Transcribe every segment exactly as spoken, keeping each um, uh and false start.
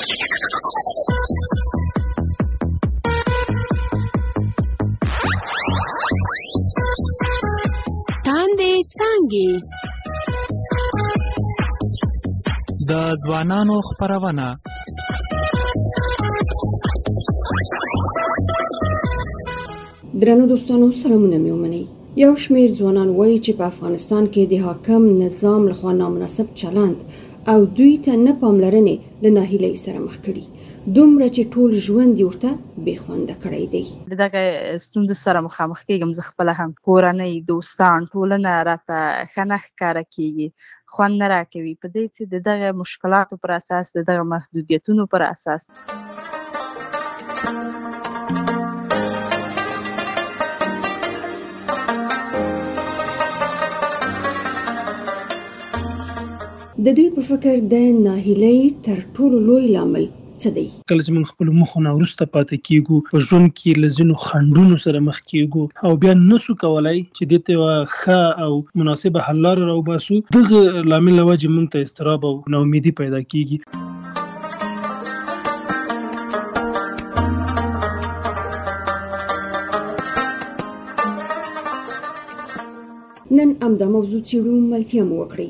تاندې څانګې د ځوانانو خپرونه. درنو دوستانو، سلامونه مې ومنئ. یو شمېر ځوانان وایي چې په افغانستان کې د حاکم نظام لخوا نامناسب چلند او دوی ته نه پاملرنې له ناهیلۍ سره مخ کړي، دومره چې ټول ژوند یې ورته بې خونده کړی دی. د دغه ستونزو سره مخامخ کېږم. زه خپله هم کورنۍ، دوستان، ټولنه راته ښه نه ښکاره کېږي، خوند نه راکوي، په دې چې د دغه مشکلاتو پر اساس، د دغه محدودیتونو پر اساس. د دوی په فکر د ناهیلۍ تر ټولو لوی لامل څه دی؟ کله چې موږ خپل مخونه وروسته پاتې کیږو، په ژوند کې له ځینو خنډونو سره مخ کیږو او بیا نسو کولای چې دې ته یوه ښه او مناسبه حل لاره راوباسو، دغه لامل له وجې موږ ته اضطراب او ناامیدي پیدا کیږي. نن همدا موضوع څېړو، ملتیا مو وکړئ.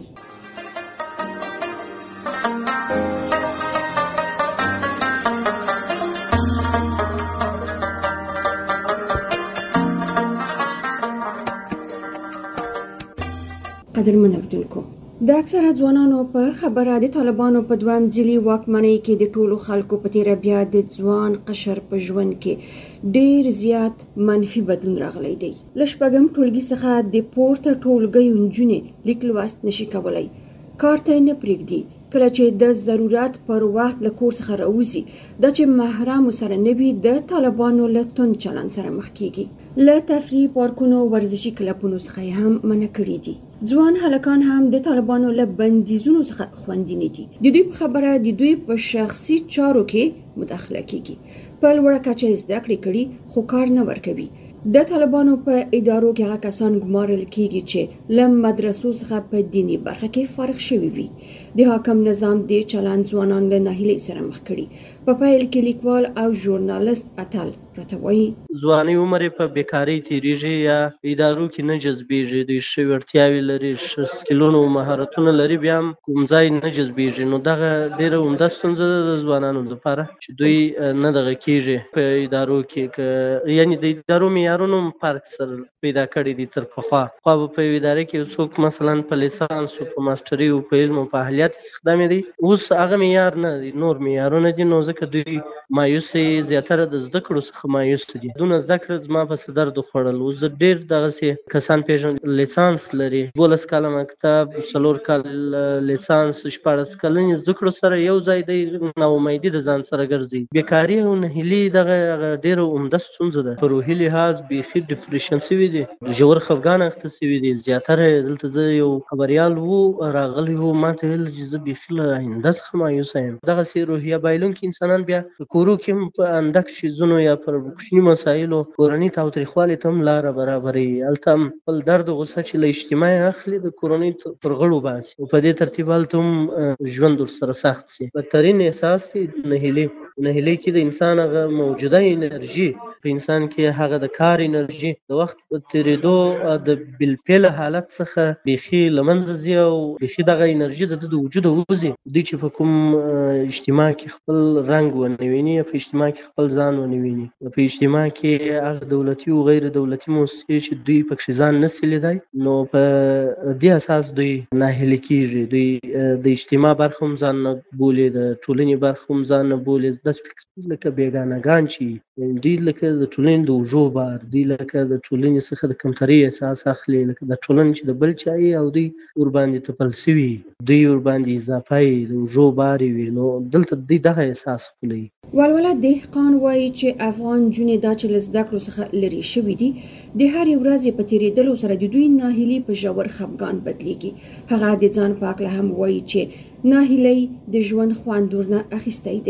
قدرمن اردوونکو، د اکثره ځوانانو په خبره د طالبانو په دویم ځلي واکمنۍ کې د ټولو خلکو په تیره بیا د ځوان قشر په ژوند کې ډیر زیات منفي بدلون راغلی دی. له شپږم ټولګي څخه د پورته ټولګیو نجونې لیک لوست نشي کولی، کار ته نه پرېږدي. کله چې د ضرورت پر وخت له کور څخه راوځي، دا چې محرم سره نه وي، د طالبانو له توند چلند سره مخ کیږي. له تفریح پارکونو، ورزشي کلبونو څخه یې هم منع کړي دي. ځوان هلکان هم د طالبانو له بندیزونو څخه خوندي نه دي. د دوی په خبره د دوی په شخصي چارو کې مداخله کیږي. په لوړه کچه زده کړې کړي خو کار نه ورکوي. د طالبانو په ادارو کې هغه کسان ګمارل کیږي چې له مدرسو څخه په دیني برخه کې فارغ شوي وي. د حاکم نظام د چلند ځوانان له ناهیلۍ سره مخ کړي. په پیل کې لیکوال او ژورنالست اتل راته وایي ځواني عمر یې په بیکارۍ تېرېږي یا ادارو کې نه جذبېږي، دوی ښې وړتیاوې لري، ښه سکلونه او مهارتونه لري، بیا هم کوم ځای نه جذبېږي. نو دغه ډېره عمده ستونزه ده د ځوانانو لپاره چې دوی نه دغه کېږي په ادارو کې، که یعنې د ادارو معیارونه هم فرق سره پیدا کړي دي تر پخوا. پخوا به په یو اداره کې څوک مثلا په لیسانس او په ماسټري او په علم او په اهلیت استخدامې دی، اوس هغه معیار نه دی، نور معیارونه دي. نو ځکه دوی مایوسه یې زیاتره د زده کړو څخه مایوسه دي. دونه زده کړه زما پسې درد وخوړل. اوس زه ډېر دغسې کسان پېژنم لیسانس لري، دولس کاله مکتب، څلور کال لیسانس، شپاړس کلنې زده کړو سره یو ځای دی ناامیدي د ځان سره ګرځي. بیکاري او ناهیلي دغه ډېره عمده ستونزه ده. په روحي لحاظ بیخي ډپریشن سوي دي، ژور خفګان اخته سوي دي. زیاتره دلته زه یو خبریال و راغلی و، ما ته ویل چې زه بیخي له آینده څخه مایوسه یم. دغسې روحیه بایلونکي انسانان بیا په کورو کې هم په اندک شیزونو یا پر کوچني مسایلو کورنۍ تاوتریخوالي ته هم لاره برابروي. هلته هم خپل درد او غوسه چې له اجتماع اخلي د کورنۍ پر غړو باسي، او په دې ترتیب هلته هم ژوند ورسره سخت سي. بدترین احساس دی نهیلي. نهیلۍ کې د انسان هغه موجوده انرژي، په انسان کې هغه د کار انرژي د وخت په تېرېدو د بالفعله حالت څخه بیخي له منځه ځي، او بیخي دغه انرژي د ده د وجوده وځي. دوی چې په کوم اجتماع کې خپل رنګ ونه ویني، په اجتماع کې خپل ځان ونه ویني، په اجتماع کې هغه دولتي او غیر دولتي موسسې چې دوی پکښې ځان نسي لیدای، نو په دې اساس دوی ناهیلي کېږي. دوی د اجتماع برخه هم ځان نه بولي، د ټولنې برخه هم ځان نه بولي. داسې فکر لکه بیګانهګان چې دوی لکه د ټولنې د اوږو بار، دوی لکه د ټولنې څخه د کمترۍ احساس اخلي، لکه د ټولنې چې د بل چا یې او دوی ورباندې تپل سوي، دوی ورباندې اضافه یې د اوږو بار یې وي. نو دلته دوی دغه احساس خپلوي. ولوله دهقان وایي چې افغان نجونې دا چې له زده کړو څخه لرې شوي دي، د هرې ورځې په تېرېدلو سره د دوی ناهیلي په ژور خفګان بدلیږي. هغه د ځان په هکله هم وایي چې ناهیلۍ د ژوند خوند ورنه اخیستی دی.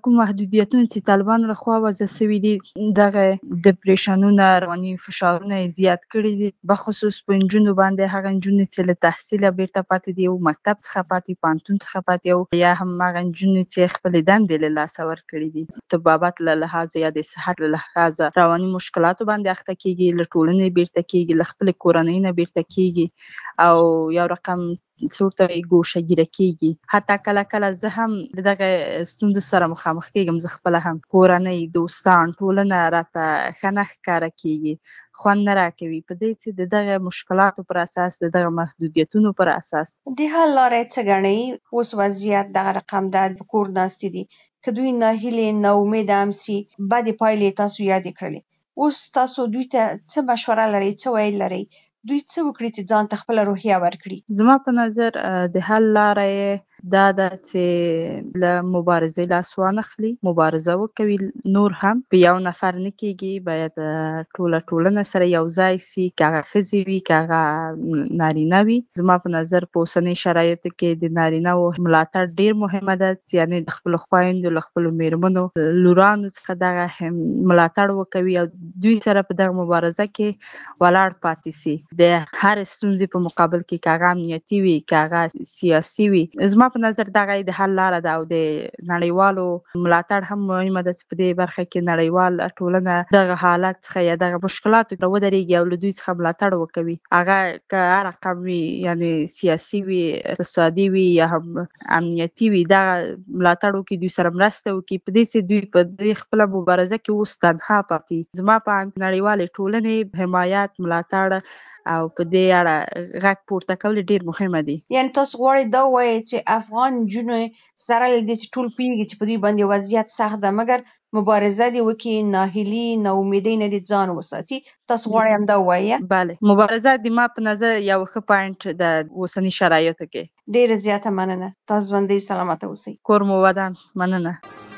کوم محدودیتونه چې طالبانو لخوا وضع سوي دي دغه ډپریشنونه رواني فشارونه یې زیات کړي دي بخصوص په نجونو باندې هغه نجونې چې له تحصیله بیرته پاتې دي او مکتب څخه پاتې پوهنتون څخه پاتې او یا هم هغه نجونې چې خپلې دندې له لاسه ورکړي دي طبابت له لحاظه یا د صحت له لحاظه رواني مشکلاتو باندې اخته کیږي له ټولنې بیرته کیږي له خپلې کورنۍ نه بیرته کیږي او یو رقم څورته ګوشهګیره کیږي حتی کله کله زه هم د دغه ستونزو سره مخامخ کیږم زه خپله هم کورنۍ دوستان ټولنه راته ښه نه ښکاره کیږي خوند نه راکوي په دې چې د دغه مشکلاتو پر اساس د دغه محدودیتونو پر اساس د حل لارې څه ګڼئ اوس وضعیت دغه رقم ده په کور ناستې دي که دوی ناهیلې ناامیده هم سي بدې پایلې تاسو یادې کړلې اوس تاسو دوی ته څه مشوره لرئ څه ویل لرئ دوی څه وکړي چې ځان ته خپله روحیه ورکړي زما په نظر د حل لاره یې دا ده چې له مبارزې لاس وانخلي مبارزه وکوي نور هم په یو نفر نه کیږي باید ټوله ټولنه سره یو ځای سي که هغه ښځې وي که هغه نارینه وي زما په نظر په اوسنۍ شرایطو کې د نارینهو ملاتړ ډېر مهمه ده یعنې د خپلو خویندو له خپلو میرمنو لورانو څخه دغه ملاتړ وکوي او دوی سره په دغه مبارزه کې ولاړ پاتې سي د هر ستونزې په مقابل کې که هغه امنیتي وي که هغه سیاسي وي زما په نظر دغه د حل لاره ده او د نړیوالو ملاتړ هم مهمه ده چې په دې برخه کې نړیوال ټولنه دغه حالت څخه یا دغه مشکلاتو ته ودرېږي او له دوی څخه ملاتړ وکوي هغه که هر رقم وي یعنې سیاسي وي اقتصادي وي یا هم امنیتي وي دغه ملاتړ وکړي دوی سره مرسته وکړي په دې چې دوی په دې خپله مبارزه کې اوس تنها پاتې زما په اند نړیوالې ټولنې حمایت ملاتړ او په دې اړه غږ پورته کول ډېر مهمه دي یعنې تاسو غواړئ دا ووایئ چې افغان نجونې سره له دې چې ټول پوهېږي چې په دوی باندې وضعیت سخت ده مګر مبارزه دې وکړي ناهیلي ناامیدۍ نه دې ځان وساتي تاسو غواړئ همدا ووایئ بله مبارزه د ما په نظر یو ښه پوینټ د اوسني شرایطو کې ډېره زیاته مننه تاسو ژوندۍ سلامته اوسئ کور مو ودان مننه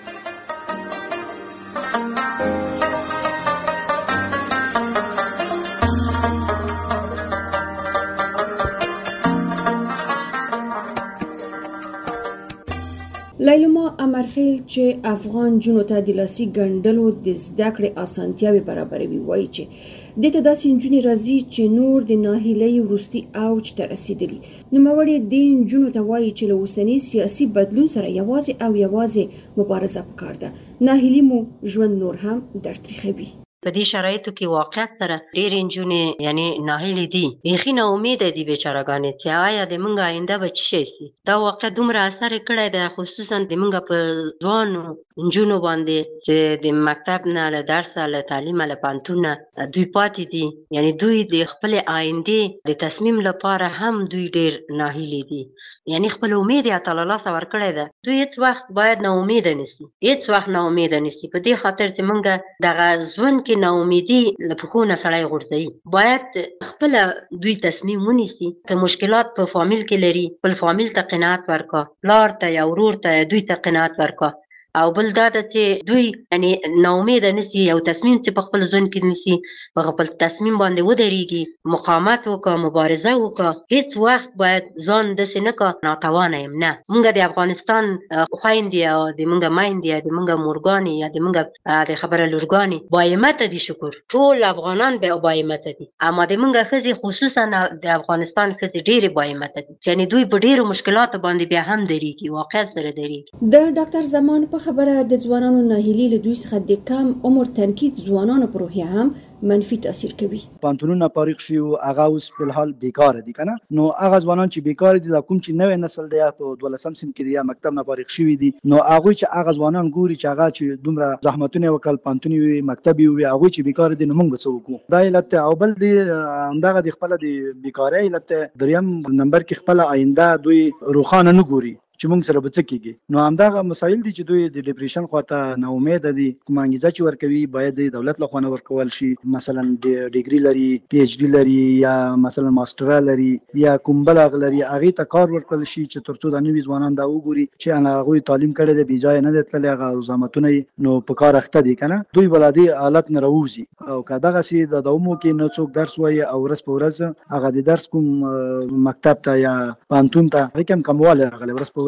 ليلما امرخیل چې افغان جنو ته د لاسي ګنډلو د زده کړې اسانتیاوې برابروي وایي چې دې ته داسې نجونې راځي چې نور د ناهیلۍ وروستي اوج ته رسېدلي نوموړې دې نجونو ته وایي چې له اوسني سیاسي بدلون سره یوازې او یوازې مبارزه پکار ده ناهیلي مو ژوند نور هم درد تریخوي په دې شرایطو کې واقعیت سره ډېرې نجونې یعنې ناهیلې دي بیخي ناامیده دي بیچارهګانې چې آیا د موږ آینده به څه شی سي دا واقع دومره اثر یې کړی دی خصوصا د موږ په ځوانو نجونو باندې چې د مکتب نه له درسه له تعلیمه له پوهنتون نه دوی پاتې دي یعنې دوی د خپلې آیندې د تصمیم لپاره هم دوی ډېر ناهیلې دي یعنې خپل امید یې الله لاسه ورکړی ده دوی هېڅ وخت باید ناامیده نسي هېڅ وخت ناامیده نسي په دې خاطر چې موږ دغه ژوند کې ناامیدي له پښو نه سړی غورځوي باید خپله دوی تصمیم ونیسي که مشکلات په فامیل کې لري خپل فامیل ته قناعت ورکړه پلار ته یا ورور ته دوی ته قناعت ورکړه او بل دا ده چې دوی یعنې ناامیده نسي یو تصمیم چې په خپل ژوند کې نیسي په خپل تصمیم باندې ودرېږي مقاومت وکړه مبارزه وکړه هېڅ وخت باید ځان داسې نه کړه ناتوانه یم نه موږ د افغانستان خویندې او د موږ میندې یا د موږ مورګانې یا د موږ د خبره لورګانې باهمته دي شکر ټول افغانان باهمته دي اما د موږ ښځې خصوصا د افغانستان ښځې ډېرې باهمته دي یعنې دوی په ډېرو مشکلاتو باندې بیا هم درېږي واقعیت سره درېږي د ډاکټر زمان په خبره د ځوانانو ناهیلي له دوی څخه د کم عمر تنکید ځوانانو پر روحیه هم منفي تاثیر کوي پانتونونه فارغ شي او هغه اوس په الحال بیکار دي کنه نو هغه ځوانان چې بیکار دي دا کوم چې نوې نسل دی په دولسم سم کې دی مکتب نه فارغ شوی دي نو هغه چې هغه ځوانان ګوري چې هغه چې دومره زحمتونه وکړ پانتونی وي مکتبي وي هغه چې بیکار دي نو موږ به څه وکړو دا علت او بل دی همدغه د خپل د بیکاری علت دریم نمبر کې خپل آینده دوی روخانه نه ګوري چې موږ سره به څه کېږي نو همدغه مسایل دي چې دوی د ډپریشن خواته ناامیده دي کوم انګیزه چې ورکوي باید د دولت له خوا نه ورکول شي مثلا ډیګري لري پی ایچ ډي لري یا مثلا ماسترا لري یا کوم بل هغه لري هغې ته کار ورکړل شي چې تر څو د نوي ځوانان دا وګوري چې هغوی تعلیم کړی دی بېځایه نه دی تللی هغه زحمتونه نو په کار اخته دي که نه دوی به له دې حالت نه راوځي او که دغسې د دومو کې نه څوک درس وایي او ورځ په ورځ هغه د درس کوم مکتب ته یا پوهنتون ته هغې کې هم کموالی راغلی ورځ په ورځ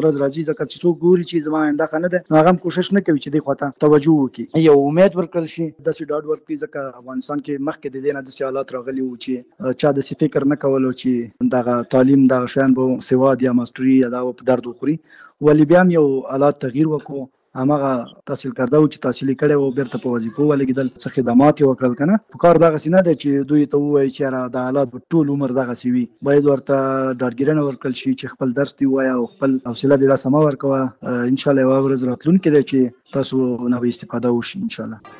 ورځ راځي ځکه چې څوک ګوري چې زما آینده ښه نه ده نو هغه هم کوشش نه کوي چې دې خواته توجه وکړي یو امید ورکړل شي داسې ډاډ ورکړي ځکه افغانستان کې مخکې د دې نه داسې حالات راغلي وو چې چا داسې فکر نه کولو چې دغه تعلیم دغه شیان به سواد یا ماسټري یا دا په درد وخوري ولې بیا هم یو حالات تغییر وکړو هماغه تحصیل کرده و چې تحصیل کړی و بیرته په وظیفو ولګېدل څه خدمات یې وکړل که نه په کار دغسې نه دی چې دوی ته ووایي چې یاره دا حالات به ټول عمر دغسې وي باید ورته ډاډګیرنه ورکړل شي چې خپل درس دې ووایه او خپل حوصله دې لاسه مه ورکوه انشاءالله یوه ورځ راتلونکې دی چې تاسو نه به استفاده وشي انشاءالله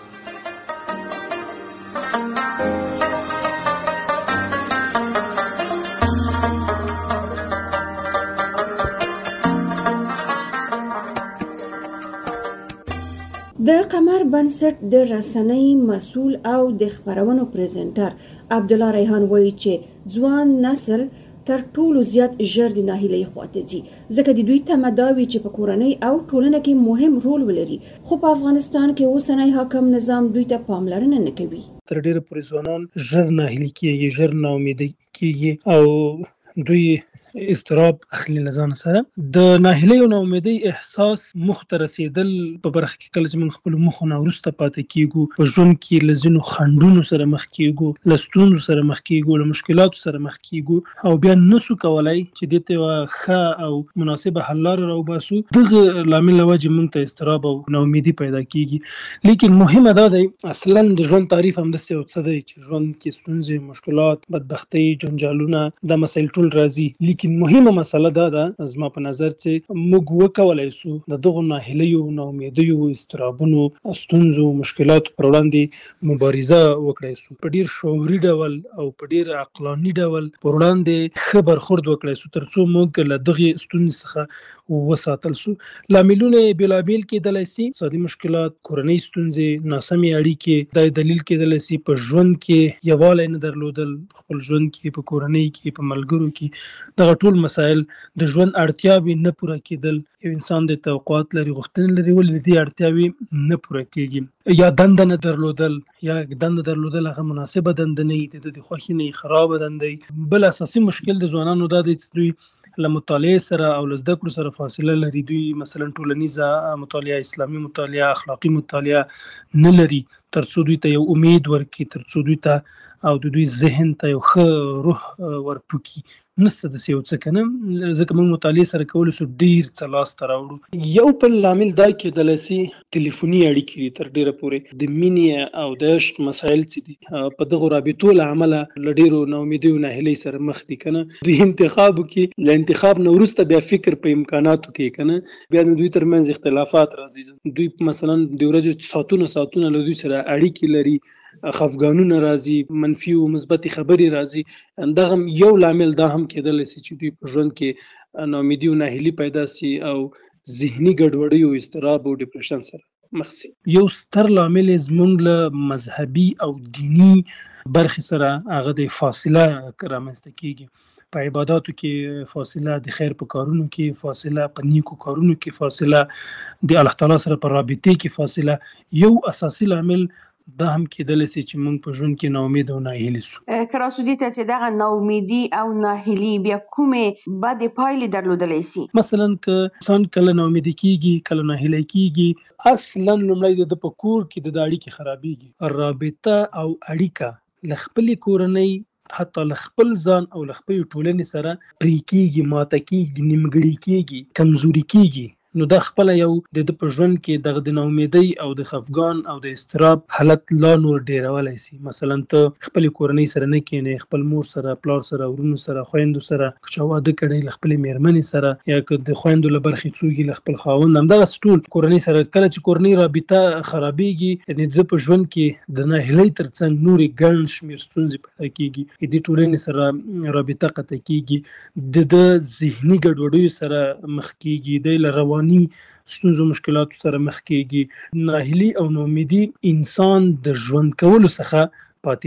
د قمر بنسټ د رسنۍ مسؤل او د خبرونو پریزنټر عبدالله ریحان وایي چې ځوان نسل تر ټولو زیات ژر د ناهیلۍ خواته ځي ځکه د دوی تمه دا وي چې په کورنۍ او ټولنه کې مهم رول ولري خو په افغانستان کې اوسنی حاکم نظام دوی ته پاملرنه نه کوي تر ډیره پورې ځوانان ژر ناهیلي کېږي ژر ناامیده کېږي او دوی اضطراب اخلي له ځان سره د ناهیلۍ او ناامیدۍ احساس مخ ته رسېدل په برخه کې کله چې موږ خپلو موخو نه وروسته پاتې کېږو په ژوند کې له ځینو خنډونو سره مخ کېږو له ستونزو سره مخ کېږو له مشکلاتو سره مخ کېږو او بیا نسو کولی چې دې ته یوه ښه او مناسبه حل لاره راوباسو دغه لامل له وجې موږ ته اضطراب او ناامیدي پیدا کېږي لیکن مهمه دا دی اصلا د ژوند تعریف همداسې یو څه دی چې ژوند کې ستونزې مشکلات بدبختۍ جنجالونه دا مسایل ټول راځي لیکن مهمه مسله دا ده زما په نظر چې موږ وکولی سو د دغو ناهیلیو ناامیدیو اضطرابونو ستونزو مشکلاتو پر وړاندې مبارزه وکړی سو په ډیر شعوري ډول او په ډیر عقلاني ډول پر وړاندې ښه برخورد وکړی سو تر څو موږ له دغې ستونزې څخه وساتل سو لاملونه یې بېلابېل کېدلی سي اقتصادي مشکلات کورنۍ ستونزې ناسمې اړیکې دا دلیل کېدلی سي په ژوند کې یووالی نه درلودل خپل ژوند کې په کورنۍ کې په ملګرو کې دغه ټول مسایل د ژوند اړتیاوې نه پوره کېدل یو انسان د توقعات لري غوښتنې لري ولې د دې اړتیاوې نه پوره کېږي یا دنده نه درلودل یا دنده درلودل هغه مناسبه دنده نه وي د د خوښې نه خرابه دنده وي بل اساسي مشکل د ځوانانو دا دی چې دوی له مطالعې سره او له زده کړو سره فاصله لري دوی مثلا ټولنیزه مطالعه اسلامي مطالعه اخلاقي مطالعه نه لري تر څو دوی ته یو امید ورکړي تر څو دوی ته او د دوی ذهن ته یو ښه روح ورپوکي نسته داسې یو څه که نه ځکه موږ مطالعې سره کولی سو ډېر څه لاسته راوړو یو بل لامل دا کېدلی سي تلیفوني اړیکې دي تر ډېره پورې د مینې او د عشق مسایل چې دي په دغو رابطو له امله له ډېرو ناامیدیو ناهیلۍ سره مخ دي که نه دوی انتخاب وکړي له انتخاب نه وروسته بیا فکر په امکاناتو کې که نه بیا د دوی ترمنځ اختلافات راځي دوی مثلا د ورځې ساعتونه ساعتونه له دوی سره اړیکې لري خفګانونه راځي منفي او مثبتې خبرې راځي دغه یو لامل دا هم کېدلی سي چې دوی په ژوند کې ناامیدي او ناهیلي پیدا سي او ذهني ګډوډۍ او اضطراب او ډپریشن سره مخ سي یو ستر لامل زموږ له مذهبي او دینی برخې سره هغه د فاصله رامنځته کېږي په عباداتو کې فاصله د خیر په کارونو کې فاصله په نیکو کارونو کې فاصله د الله تعالی سره په رابطې کې فاصله یو اساسي لامل دا هم کېدلی سي چې موږ په ژوند کې ناامید او ناهیلي سو که راسو دې ته چې دغه ناامیدي او ناهیلي بیا کومې بدې پایلې درلودلی سي مثلا که انسان کله ناامیده کېږي کله ناهیلی کېږي اصلا لومړی د ده په کور کې د ده اړیکې خرابېږي رابطه او اړیکه له خپلې کورنۍ حتی له خپل ځان او له خپلې ټولنې سره پرې کېږي ماته کېږي نیمګړې کېږي کمزوري کېږي نو دا خپله یو د ده په ژوند کې دغه د ناامیدۍ او د خفګان او د اضطراب حالت لا نور ډېرولی سي مثلا ته خپلې کورنۍ سره نه کښېنې خپل مور سره پلار سره ورونو سره خویندو سره که چا واده کړی له خپلې مېرمنې سره یا که د خویندو له برخې څوک له خپل خاوند همدغسې ټول کورنۍ سره کله چې کورنۍ رابطه خرابېږي یعنې د ده په ژوند کې د ناهیلۍ تر څنګ نورې ګڼ شمېر ستونزې پیدا کېږي د ټولنې سره رابطه قطع کېږي د ده ذهني ګډوډیو سره مخ کېږي دی له رواني ستونزو مشکلاتو سره مخ کېږي ناهیلي او ناامیدي انسان د ژوند کولو څخه پاتې کوي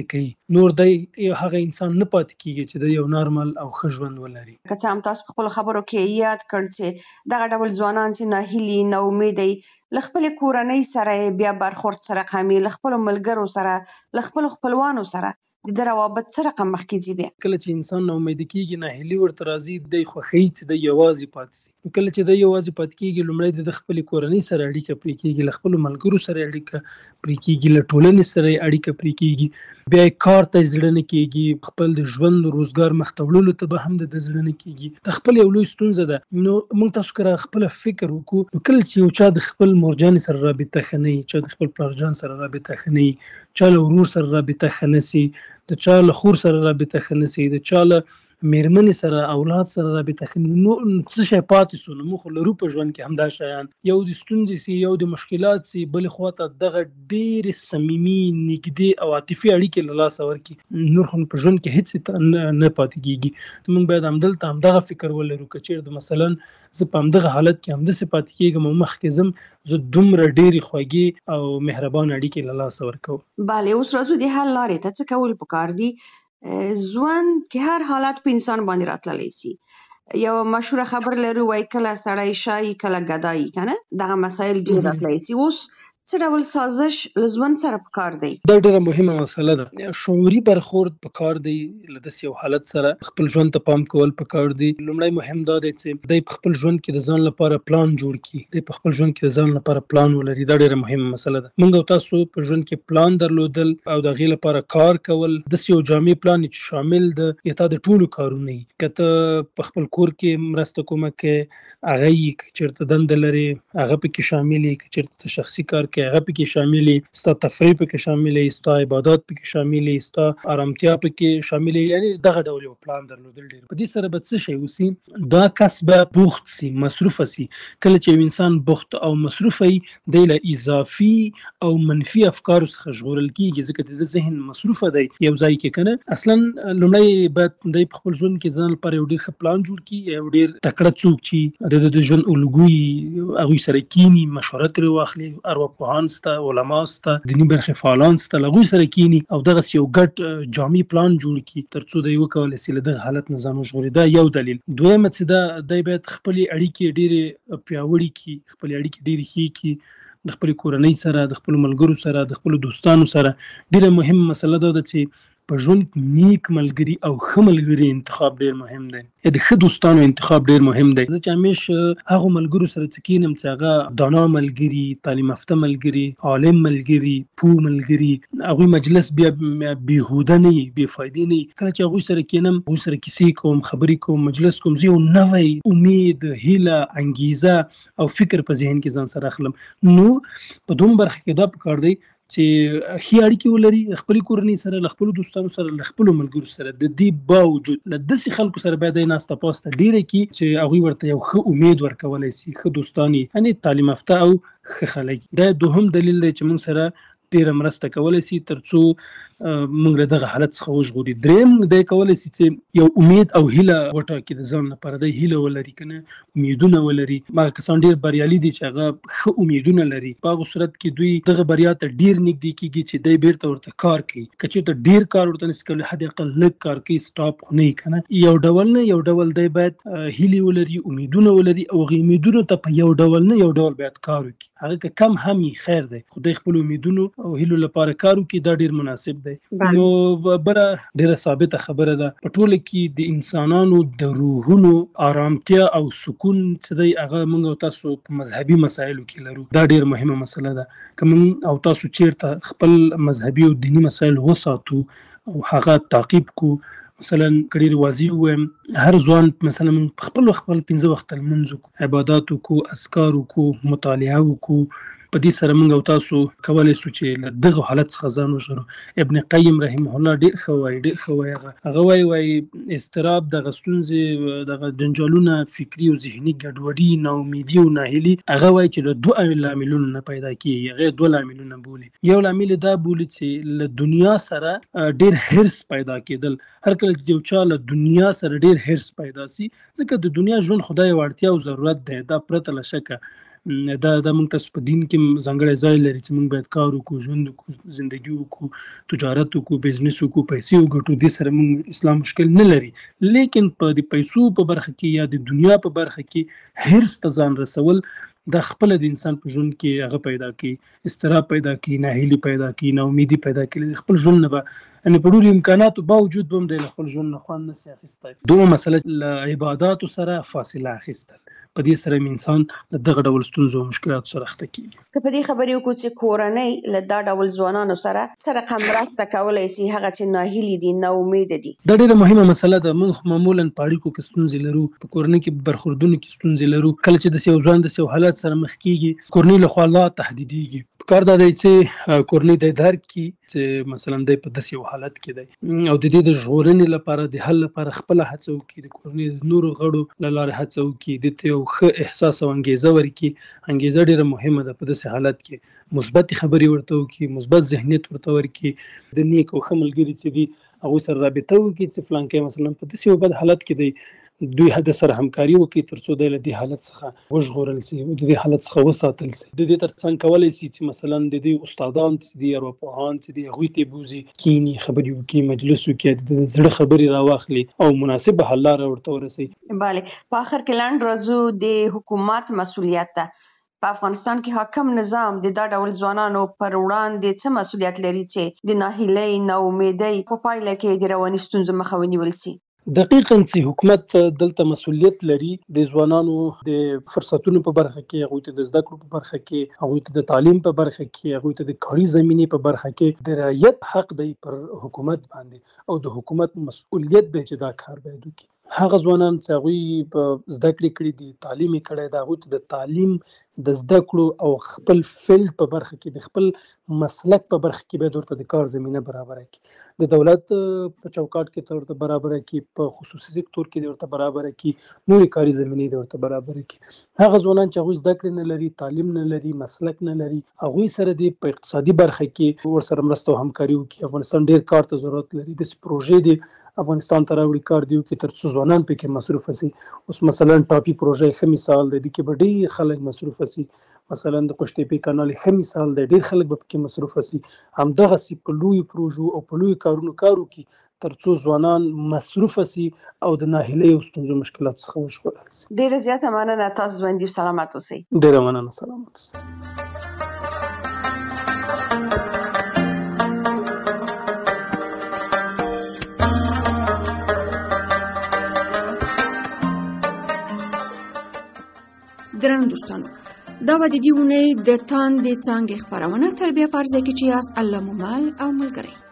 نور دی هغه انسان نه پاتې کیږي چې د یو نارمل او ښه ژوند ولري. که څه هم تاسو په خپلو خبرو کې یاد کړ چې دغه ډول ځوانان چې ناهیلي نا امیده له خپلې کورنۍ سره بیا برخورد څه رقم وي، له خپلو ملګرو سره، له خپلو خپلوانو سره د روابط څه رقم مخکې ځي. بیا کله چې انسان نا امیده کیږي، ناهیلي ورته راځي، دی خوښوي چې دی یوازې پاتې شي. کله چې دی یوازې پاتې کیږي، لومړی د خپلې کورنۍ سره اړیکه پرې کیږي، له خپلو ملګرو سره اړیکه پرې کیږي، له ټولنې سره اړیکه پرې کیږي، بیا کار ته زړه نه کیږي، خپل د ژوند روزګار مخ ته وړلو ته به هم د زړه نه کیږي. د خپل یو لوی ستونزه ده. نو موږ تاسو کړه خپل فکر وکړو. نو کله چې یو چا د خپل مورجان سره رابطه خني، چا د خپل پلارجان سره رابطه خني، چا له ورور سره رابطه خنسي، د چا له خور سره رابطه خنسي، د چا له میرمنې سره اولاد سره رابطه خني، نو څه شي پاتې سو. نو موږ لرو په ژوند کې همدا شیان، یو د ستونزې سي، یو د مشکلات سي، بل خو ته دغه ډېر صمیمي نږدې او عاطفي اړیکې له لاسه ورکړي، نور خو په ژوند کې هیڅ نه پاتې کیږي. موږ باید همدلته همدغه فکر ولرو که چېرته مثلا زه په همدغه حالت کې همداسې پاتې کېږم او مخکې ځم، زه دومره ډېرې خوږې او مهربان اړیکې له لاسه ورکوم. بله، اوس راځو د حل لارې ته. څه کول پکار دي؟ ژوند کې هر حالت په انسان باندې راتللی سي. یو مشهوره خبر لرو وای کله سړی شای کله ګدایي، کنه دغه مسایل ډېر راتللی سي. اوس څه ډول سازش له ژوند سره پکار دی؟ دا ډېره مهمه مسله ده. شعوري برخورد پکار دی له داسې یو حالت سره. خپل ژوند ته پام کول پکار دی. لومړی مهم دا دی چې دی په خپل ژوند کې د ځان لپاره پلان جوړ کړي، دی په خپل ژوند کې د ځان لپاره پلان ولري. دا ډېره مهمه مسله ده. موږ او تاسو په ژوند کې پلان درلودل او د هغې لپاره کار کول، داسې یو جامع پلان چې شامل د تا د ټولو کارونه وي. که ته په خپل کور کې مرسته کومه کوې، هغه یې که چېرته دنده لرې هغه پکې شامل وي، که چېرته ته شخصي کار کوې هغه پکې شامل وي، ستا تفریح پکې شامل وي، ستا عبادات پکې شامل وي، ستا ارامتیا پکې شامل وي. یعنی دغه ډول یو پلان درلودل ډېر. په دې سره به څه شی وسي؟ دا کس به بوخت سي، مصروفه سي. کله چې یو انسان بوخت او مصروفه وي، دی له اضافي او منفي افکارو څخه ژغورل کېږي، ځکه د ذهن مصروفه دی یو ځای کې. کنه اصلا لومړی باید دی په خپل ژوند کې ځان لپاره یو ډېر ښه پلان جوړ کړي، یو ډېر تکړه څوک چې د د ژوند الګوي هغوی سره کینی، مشوره ترې واخلي، ارواپوهان سته، علما سته، دیني برخې فعالان سته، له هغوی سره کینی او دغسې یو ګډ جامع پلان جوړ کړي تر څو دی وکولی سي له دغه حالت نه ځان وژغوري. دا یو دلیل. دویمه چې دا دی باید خپلې اړیکې ډېرې پیاوړې کړي، خپلې اړیکې ډېرې ښې کړي د خپلې کورنۍ سره، د خپلو ملګرو سره، د خپلو دوستانو سره. ډېره مهمه مسله دا ده چې په ژوند کې نیک ملګري او ښه ملګري انتخاب ډېر مهم دی. یا د ښه دوستانو انتخاب ډېر مهم دی. زه چې همیش هغو ملګرو سره چې کینم چې هغه دانا ملګري، تعلیم یافته ملګري، عالم ملګري، پوه ملګري، هغوی مجلس بیا بېهوده نه وي، بې فایدې نه وي. کله چې هغوی سره کینم، هغوی سره کیسې کوم، خبرې کوم، مجلس کوم، زه یو نوی امید، هیله، انګیزه او فکر په ذهن کې ځان سره اخلم. نو په دوم برخه کې دا پکار دی چې ښې اړیکې ولري له خپلې کورنۍ سره، له خپلو دوستانو سره، له خپلو ملګرو سره. د دې باوجود له داسې خلکو سره باید دی ناسته پاسته ډېره کړي چې هغوی ورته یو ښه امید ورکولی سي، ښه دوستان یې، یعنې تعلیم یافته او ښه خلک. دا دوهم دلیل دی چې موږ سره ډېره مرسته کولی سي تر څو موږ له دغه حالت څخه وژغوري. درېیم دی کولی سي چې یو امید او هیله وټاکي د ځان لپاره. دی هیله ولري، که نه امیدونه ولري. هغه کسان ډېر بریالي دي چې هغه ښه امیدونه لري. په هغو صورت کې دوی دغه بریا ته ډېر نږدې کېږي چې دی بیرته ورته کار کوي. که چېرته ډېر کار ورته نسي کولی، حد اقل لږ کار کوي، سټاپ خو نه وي. که نه یو ډول نه یو ډول دی باید هیلې ولري، امیدونه ولري او هغې امیدونو ته په یو ډول نه یو ډول باید کار وکړي. هغه که کم هم وي خیر دی، خو دی خپلو امیدونو او هیلو لپاره کار وکړي. دا ډېر مناسب دی. نو بله ډېره ثابته خبره ده، په ټوله کې د انسانانو د روحونو آرامتیا او سکون چې دی هغه موږ او تاسو په مذهبي مسایلو کې لرو. دا ډېره مهمه مسله ده. که موږ او تاسو چېرته خپل مذهبي او دیني مسایل وساتو او هغه تعقیب کو، مثلا که ډېر واضح ووایم، هر ځوان مثلا موږ په خپل وخت خپل پنځه وخته لمونځ وکړو، عبادات وکړو، اذکار وکړو، مطالعه وکړو. په دې سره موږ او تاسو کولی شو چې له دغه حالت څخه ځان وژغورو. ابن قیم رحمه الله ډېر ښه وایي، ډېر ښه وایي. هغه هغه وایي وایي اضطراب، دغه ستونزې، دغه جنجالونه، فکري او ذهني ګډوډي، ناامیدي او ناهیلي، هغه وایي چې له دوه لاملونو نه پیدا کېږي. هغه دوه لاملونه بولي. یو لامل دا بولي چې له دنیا سره ډېر حرص پیدا کېدل. هر کله چې یو چا له دنیا سره ډېر حرص پیدا سي، ځکه د دنیا ژوند خدای یو اړتیا او ضرورت دی، دا پرته له شکه. دا د موږ تاسو په دین کې ځانګړی ځای لري چې موږ باید کار وکړو، ژوند وکړو، زندگی وکړو، تجارت وکړو، بزنس وکړو، پیسې وګټو. دې سره موږ اسلام مشکل نه لري، لیکن په د پیسو په برخه کې یا د دنیا په برخه کې هرڅ ته ځان رسول د خپل د انسان په ژوند کې هغه پیدا کوي، استراب پیدا کوي، ناهیلي پیدا کوي، ناامیدي پیدا کوي. خپل ژوند نه به یعنې په ډېرو امکاناتو باوجود به هم دی له خپل ژوند نه خوند نشي اخیستی. دومره مسله له عباداتو سره فاصله اخیستل، په دې سره انسان له دغه ډول ستونزو او مشکلاتو سره اخته کېږي. که په دې خبرې وکړو چې کورنۍ له دا ډول ځوانانو سره څه رقم مرسته کولی سي هغه چې ناهیلي دي، ناامیده دي؟ دا ډېره مهمه مسله ده. موږ معمولا په اړیکو کې ستونزې لرو، په کورنۍ کې برخوردونو کې ستونزې لرو. کله چې داسې یو ځوان داسې یو حالت سره مخ کېږي، کورنۍ له خوا الله تهدیدېږي. پکار دا دی چې کورنۍ دی درک کړي چې مثلا دی په داسې یو حالت کې دی او د دې د ژغورنې لپاره د حل لپاره خپله هڅه وکړي، د کورنۍ د نورو غړو له لارې هڅه وکړي، دې ته یو ښه احساس او انګیزه ورکړي. انګیزه ډېره مهمه ده په داسې حالت کې. مثبتې خبرې ورته وکړي، مثبت ذهنیت ورته ورکړي، د نیک او ښه ملګري چې دي هغوی سره رابطه وکړي چې فلانکی مثلا په داسې یو بد حالت کې دی، دوی د سره همکاري وکړي تر څو دی له دې حالت څخه وژغورل سي، د دې حالت څخه وساتل سي. د دې تر څنګ کولی سي چې مثلا د دې استادان چې دي، ارواپوهان چې دي، هغوی ته بوځي، کینی خبرې وکړي، مجلس وکړي، د زړه خبرې راواخلي او مناسب حل لاره ورته ورسوي. بله، په آخر کې لنډ راځو د حکومت مسؤلیت ته. په افغانستان کې حاکم نظام د دا ډول ځوانانو پر وړاندې څه مسؤلیت لري چې د ناهیلۍ، ناامیدۍ په پایله کې د رواني ستونزو مخه ونیول سي؟ دقیقاً چې حکومت دلته مسؤلیت لري د ځوانانو د فرصتونو په برخه کې، هغوی ته د زده کړو په برخه کې، هغوی ته د تعلیم په برخه کې، هغوی ته د کاري زمینې په برخه کې د رعایت حق دی پر حکومت باندې او د حکومت مسؤلیت دی چې دا کار باید وکړي. هغه ځوانان چې هغوی په زده کړې کړي دي، تعلیم یې کړی دی، هغوی ته د تعلیم، د زده کړو او خپل فیلډ په برخه کې، د خپل مسلک په برخه کې باید ورته د کار زمینه برابره کړي. د دولت په چوکاټ کې ورته برابره کړي، په خصوصي سکتور کې ورته برابره کړي، نورې کاري زمینې د ورته برابره کړي. هغه ځوانان چې هغوی زده کړې نه لري، تعلیم نه لري، مسلک نه لري، هغوی سره د په اقتصادي برخه کې ورسره مرسته او همکاري وکړي. افغانستان ډېر کار ته ضرورت لري، داسې پروژې دي افغانستان ته راوړي، کار دی وکړي تر څو ځوانان پکې مصروفه سي. اوس مثلا ټاپي پروژه ښه مثال دی، دې کې به ډېر خلک مصروفه سي. مثلا د قوشتېپې کانال ښه مثال دی، ډېر خلک به پکې مصروفه سي. همدغسې په لویو پروژو او په لویو کارونو کار وکړي تر څو ځوانان مصروفه سي او د ناهیلۍ او ستونزو مشکلاتو څخه وژغورل سي. ډېره زیاته مننه، تاسو ژوندي او سلامت اوسئ. ډېره مننه، سلامت اوسئ. درنو دوستانو، دا به د دې اونۍ د تاندې څانګې خپرونه تر بیا په عرضه کې چې یاست الله مو مل او ملګری.